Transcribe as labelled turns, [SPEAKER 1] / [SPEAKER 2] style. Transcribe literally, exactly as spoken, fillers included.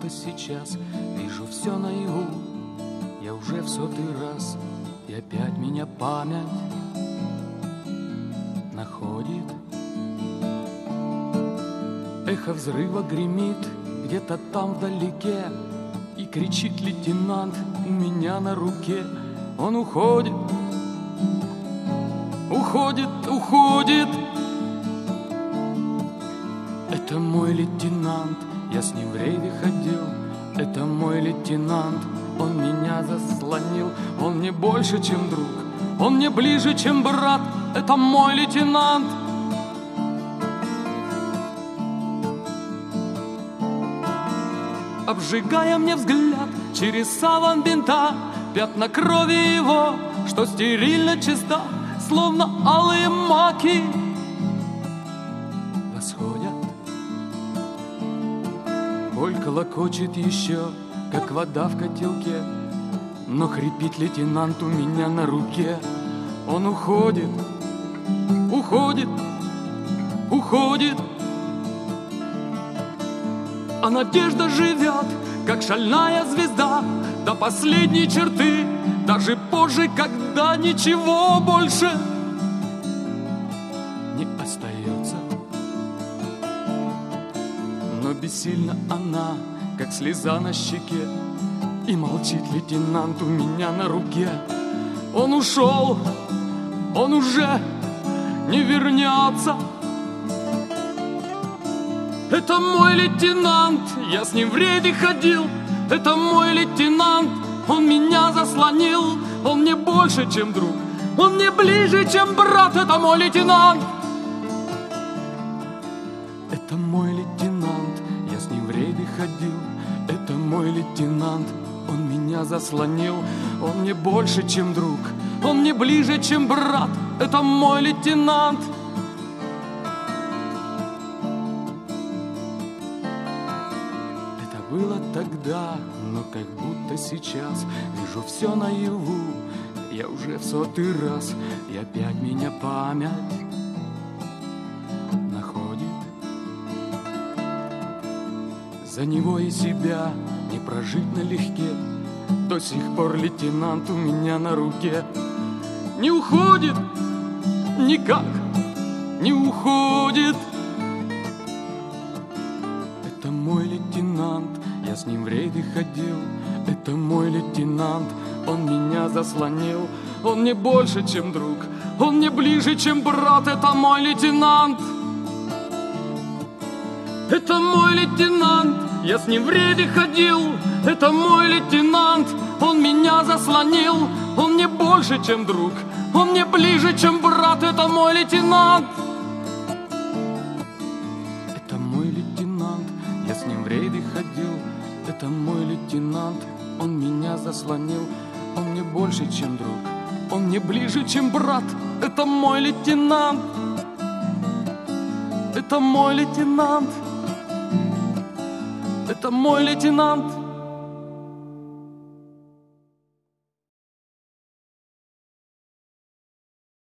[SPEAKER 1] будто сейчас вижу все наяву. Я уже в сотый раз, и опять меня память находит. Эхо взрыва гремит где-то там вдалеке, и кричит лейтенант у меня на руке. Он уходит, уходит, уходит. Это мой лейтенант, я с ним в рейде ходил. Это мой лейтенант, он меня заслонил. Он не больше, чем друг, он мне ближе, чем брат. Это мой лейтенант. Обжигая мне взгляд через саван бинта, пятна крови его, что стерильно чиста, словно алые маки восходят. Боль колокочет еще, как вода в котелке, но хрипит лейтенант у меня на руке. Он уходит, уходит, уходит. А надежда живет, как шальная звезда, до последней черты, даже позже, когда ничего больше не остается. Но бессильна она, как слеза на щеке, и молчит лейтенант у меня на руке. Он ушел, он уже не вернется. Это мой лейтенант, я с ним в рейде ходил. Это мой лейтенант, он меня заслонил. Он мне больше, чем друг, он мне ближе, чем брат. Это мой лейтенант. Это мой лейтенант, я с ним в рейде ходил. Это мой лейтенант, он меня заслонил. Он мне больше, чем друг, он мне ближе, чем брат. Это мой лейтенант. Было тогда, но как будто сейчас вижу все наяву. Я уже в сотый раз, и опять меня память находит. За него и себя не прожить налегке. До сих пор лейтенант у меня на руке. Не уходит, никак не уходит. Это мой лейтенант, я с ним в рейды ходил. Это мой лейтенант, он меня заслонил. Он мне больше, чем друг, он мне ближе, чем брат. Это мой лейтенант. Это мой лейтенант, я с ним в рейды ходил. Это мой лейтенант, он меня заслонил. Он мне больше, чем друг, он мне ближе, чем брат. Это мой лейтенант. Это мой лейтенант, я с ним в рейды ходил. Это мой лейтенант, он меня заслонил. Он мне больше, чем друг, он мне ближе, чем брат. Это мой лейтенант. Это мой лейтенант. Это мой лейтенант.